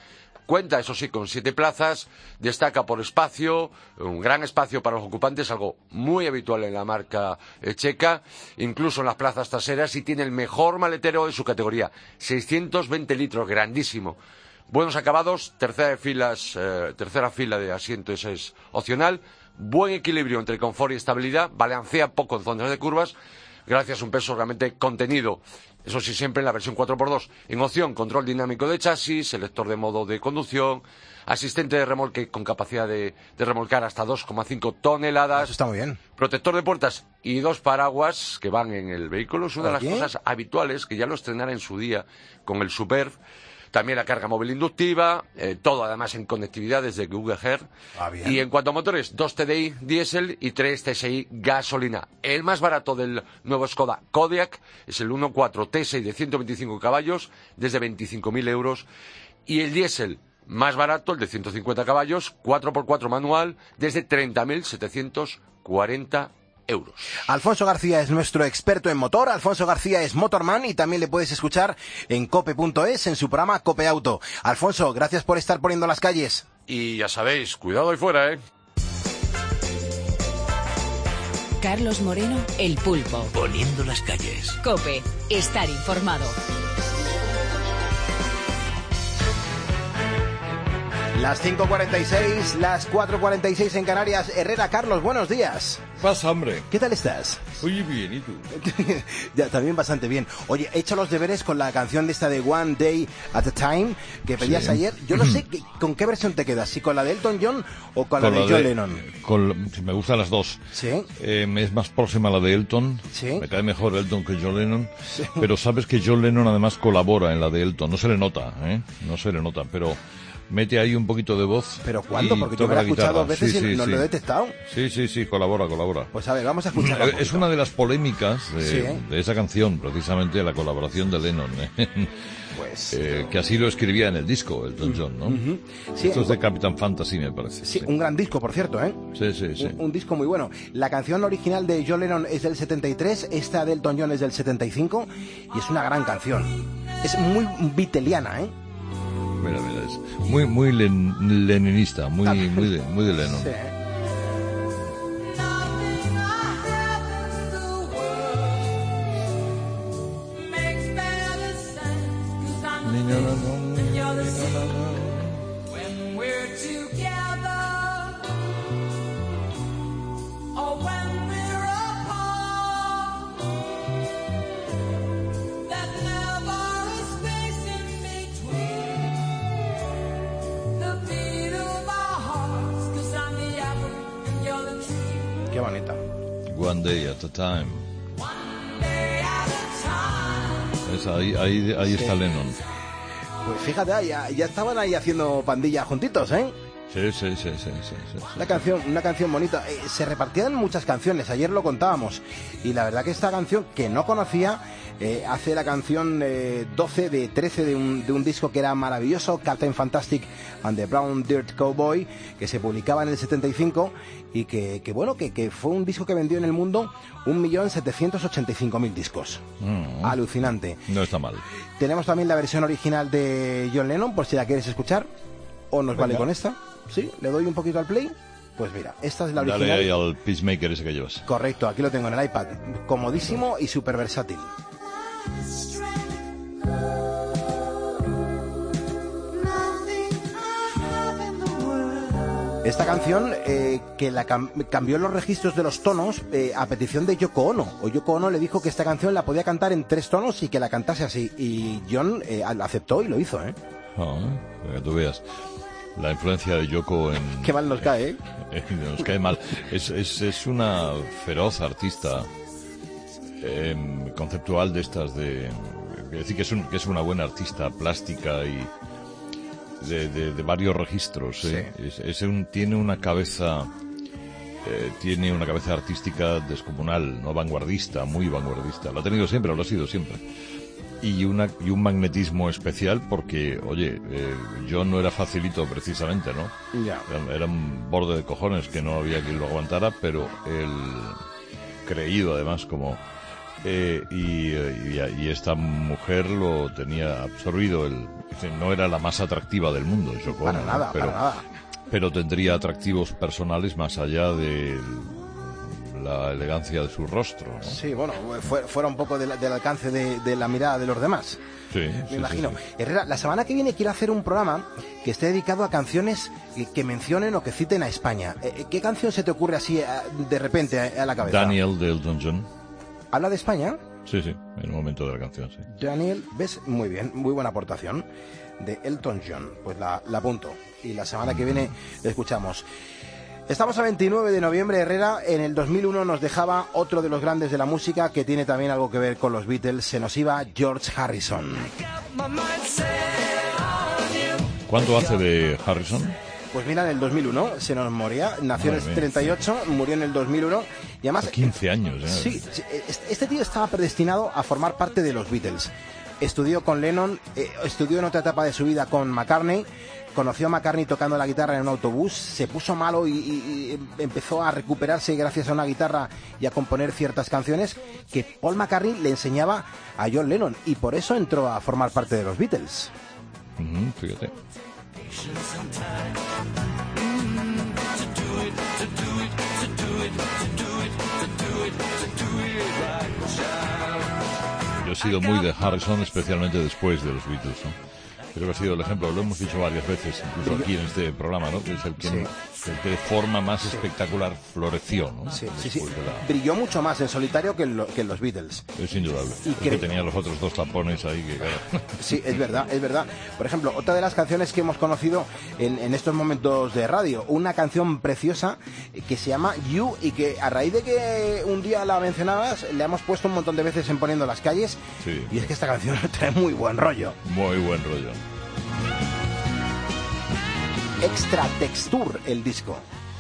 Cuenta, eso sí, con 7 plazas, destaca por espacio, un gran espacio para los ocupantes, algo muy habitual en la marca checa, incluso en las plazas traseras, y tiene el mejor maletero de su categoría, 620 litros, grandísimo. Buenos acabados, tercera fila de asientos es opcional, buen equilibrio entre confort y estabilidad, balancea poco en zonas de curvas, gracias a un peso realmente contenido. Eso sí, siempre en la versión 4x2. En opción, control dinámico de chasis, selector de modo de conducción, asistente de remolque con capacidad de remolcar hasta 2,5 toneladas. Eso está muy bien. Protector de puertas y 2 paraguas que van en el vehículo. Es una de las cosas habituales que ya lo estrenara en su día con el Superb. También la carga móvil inductiva, todo además en conectividad desde Google Earth. Y en cuanto a motores, 2 TDI diésel y 3 TSI gasolina. El más barato del nuevo Skoda Kodiaq es el 1.4 TSI de 125 caballos, desde 25.000 euros. Y el diésel más barato, el de 150 caballos, 4x4 manual, desde 30.740 euros. Alfonso García es nuestro experto en motor. Alfonso García es Motorman y también le puedes escuchar en cope.es en su programa Cope Auto. Alfonso, gracias por estar poniendo las calles. Y ya sabéis, cuidado ahí fuera, ¿eh? Carlos Moreno, El Pulpo. Poniendo las calles. Cope, estar informado. Las 5:46, las 4:46 en Canarias. Herrera, Carlos, buenos días. ¿Qué pasa, hombre? ¿Qué tal estás? Oye, bien, ¿y tú? Ya, también bastante bien. Oye, he hecho los deberes con la canción de esta de One Day at a Time que pedías ayer. Yo no sé con qué versión te quedas, si con la de Elton John o con la de John Lennon. Me gustan las dos. Sí. Es más próxima a la de Elton. Sí. Me cae mejor Elton que John Lennon. Sí. Pero sabes que John Lennon además colabora en la de Elton. No se le nota, No se le nota, pero mete ahí un poquito de voz. ¿Pero cuándo? Porque yo me la he escuchado 2 veces y no lo he detectado. Sí, colabora. Pues a ver, vamos a escucharla. Es una de las polémicas de esa canción, precisamente la colaboración de Lennon. Pues, que así lo escribía en el disco, Elton John, ¿no? Sí, esto es de Captain Fantasy, me parece. Sí, un gran disco, por cierto, ¿eh? Sí. Un disco muy bueno. La canción original de John Lennon es del 73, esta de Elton John es del 75, y es una gran canción. Es muy beatleiana, ¿eh? Mira, es muy leninista, muy de Lennon. Sí. Qué bonita. One Day at a Time. Ahí está Lennon. Pues fíjate, ya estaban ahí haciendo pandilla juntitos, ¿eh? Sí. Una canción bonita. Se repartían muchas canciones, ayer lo contábamos. Y la verdad que esta canción, que no conocía, hace la canción 13 de un disco que era maravilloso, Captain Fantastic and the Brown Dirt Cowboy, que se publicaba en el 75 y que fue un disco que vendió en el mundo 1.785.000 discos. Alucinante. No está mal. Tenemos también la versión original de John Lennon, por si la quieres escuchar, o nos vale con esta. Sí, le doy un poquito al play. Pues mira, esta es la original. Dale ahí al Peacemaker ese que llevas. Correcto, aquí lo tengo en el iPad. Comodísimo y súper versátil. Esta canción que la cambió los registros de los tonos a petición de Yoko Ono. O Yoko Ono le dijo que esta canción la podía cantar en 3 tonos y que la cantase así. Y John la aceptó y lo hizo, ¿eh? Para que tú veas la influencia de Yoko en... Qué mal nos cae, ¿eh? Nos cae mal. Es una feroz artista conceptual de estas de... Es decir, que es una buena artista plástica y de varios registros. Tiene una cabeza artística descomunal, no vanguardista, muy vanguardista. Lo ha tenido siempre, lo ha sido siempre. Y un magnetismo especial porque, oye, John no era facilito precisamente, ¿no? Ya. Era un borde de cojones que no había quien lo aguantara, pero él, creído además como y esta mujer lo tenía absorbido. No era la más atractiva del mundo, Yoko Ono, para nada. Pero tendría atractivos personales más allá de la elegancia de su rostro, ¿no? Sí, bueno, fuera un poco del alcance de la mirada de los demás. Sí, me imagino. Sí. Herrera, la semana que viene quiero hacer un programa que esté dedicado a canciones que mencionen o que citen a España. ¿Qué canción se te ocurre así de repente a la cabeza? Daniel de Elton John. ¿Habla de España? Sí, en el momento de la canción, sí. Daniel, ¿ves? Muy bien, muy buena aportación de Elton John. Pues la apunto. Y la semana que viene la escuchamos. Estamos a 29 de noviembre, Herrera. En el 2001 nos dejaba otro de los grandes de la música que tiene también algo que ver con los Beatles. Se nos iba George Harrison. ¿Cuánto hace de Harrison? Pues mira, en el 2001 se nos moría. Nació en el 38, murió en el 2001. Y además, 15 años. Sí, este tío estaba predestinado a formar parte de los Beatles. Estudió con Lennon, estudió en otra etapa de su vida con McCartney. Conoció a McCartney tocando la guitarra en un autobús, se puso malo y empezó a recuperarse gracias a una guitarra y a componer ciertas canciones que Paul McCartney le enseñaba a John Lennon, y por eso entró a formar parte de los Beatles. Fíjate. Yo he sido muy de Harrison, especialmente después de los Beatles, ¿no? Creo que ha sido el ejemplo, lo hemos dicho varias veces, incluso aquí en este programa, ¿no? Que es el que de forma más espectacular floreció, ¿no? Sí. Brilló mucho más en solitario que en los Beatles. Es indudable. Y que tenía los otros dos tapones ahí que... Claro. Sí, es verdad. Por ejemplo, otra de las canciones que hemos conocido en estos momentos de radio, una canción preciosa que se llama You, y que a raíz de que un día la mencionabas, le hemos puesto un montón de veces en Poniendo las Calles, y es que esta canción trae muy buen rollo. Muy buen rollo. Extra Texture, el disco.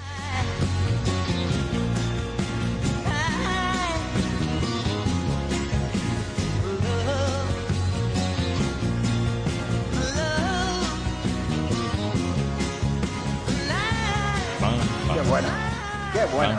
Qué buena, qué buena.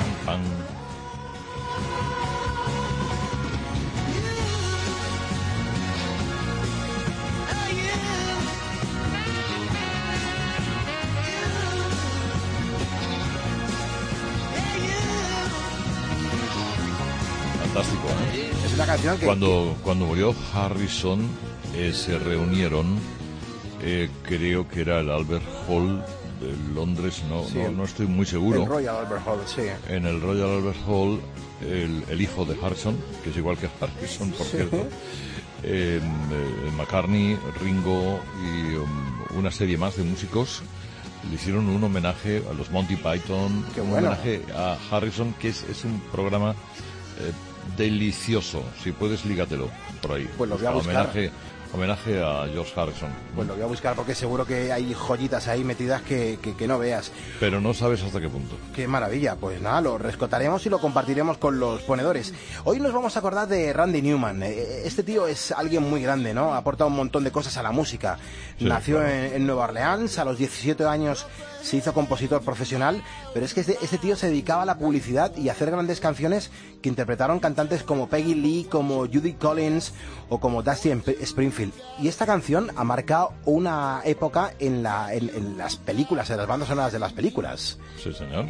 Fantástico, ¿eh? Es una canción que... Cuando murió Harrison, se reunieron, creo que era el Albert Hall de Londres, no estoy muy seguro. El Royal Albert Hall, sí. En el Royal Albert Hall, el hijo de Harrison, que es igual que Harrison, por cierto, McCartney, Ringo y una serie más de músicos le hicieron un homenaje a los Monty Python, homenaje a Harrison, que es un programa delicioso. Si puedes, lígatelo por ahí. Pues lo voy a buscar. Homenaje a George Harrison. Pues lo voy a buscar porque seguro que hay joyitas ahí metidas que no veas. Pero no sabes hasta qué punto. Qué maravilla. Pues nada, lo rescataremos y lo compartiremos con los ponedores. Hoy nos vamos a acordar de Randy Newman. Este tío es alguien muy grande, ¿no? Ha aportado un montón de cosas a la música. Sí, nació claro. en Nueva Orleans, a los 17 años se hizo compositor profesional, pero es que este tío se dedicaba a la publicidad y a hacer grandes canciones que interpretaron cantantes como Peggy Lee, como Judy Collins o como Dusty Springfield. Y esta canción ha marcado una época en las películas, en las bandas sonoras de las películas. Sí, señor.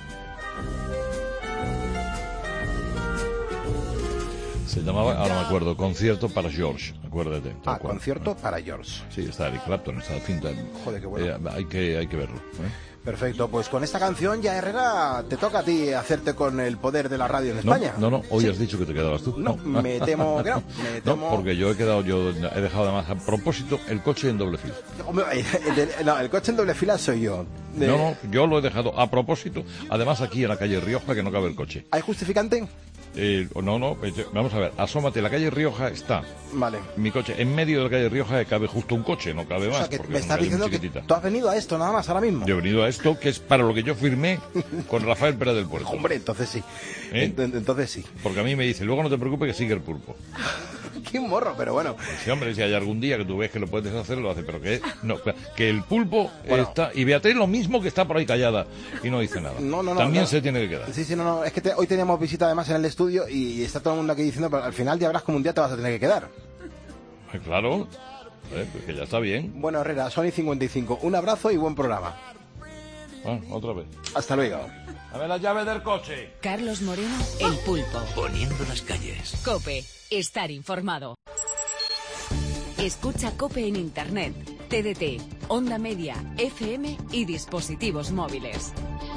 Se llamaba, ahora me acuerdo, Concierto para George, acuérdate. Concierto para George. Sí, está Eric Clapton, está la cinta. Joder, qué bueno. Hay que verlo. Perfecto, pues con esta canción ya, Herrera, te toca a ti hacerte con el poder de la radio en España. No, hoy has dicho que te quedabas tú. No, me temo que no. No, porque yo he dejado además a propósito el coche en doble fila. No, el coche en doble fila soy yo. No, yo lo he dejado a propósito, además aquí en la calle Rioja, que no cabe el coche. ¿Hay justificante? No, vamos a ver, asómate, la calle Rioja está. Vale. Mi coche, en medio de la calle Rioja cabe justo un coche, no cabe más. O sea, que me estás diciendo que tú has venido a esto nada más ahora mismo. Yo he venido a esto, que es para lo que yo firmé con Rafael Pérez del Puerto. Hombre, entonces sí. Entonces sí. Porque a mí me dice, luego no te preocupes que sigue el pulpo. Qué morro, pero bueno. Sí, hombre, si hay algún día que tú ves que lo puedes hacer, lo hace, pero que no, que el pulpo Bueno. está... Y Beatriz lo mismo, que está por ahí callada y no dice nada. No, También se tiene que quedar. Sí, no, es que hoy teníamos visita además en el estudio y está todo el mundo aquí diciendo, pero al final ya verás como un día te vas a tener que quedar. Claro, pues que ya está bien. Bueno, Herrera, Sony 55, un abrazo y buen programa. Otra vez. Hasta luego. A ver la llave del coche. Carlos Moreno, el pulpo. Poniendo las calles. COPE, estar informado. Escucha COPE en Internet, TDT, Onda Media, FM y dispositivos móviles.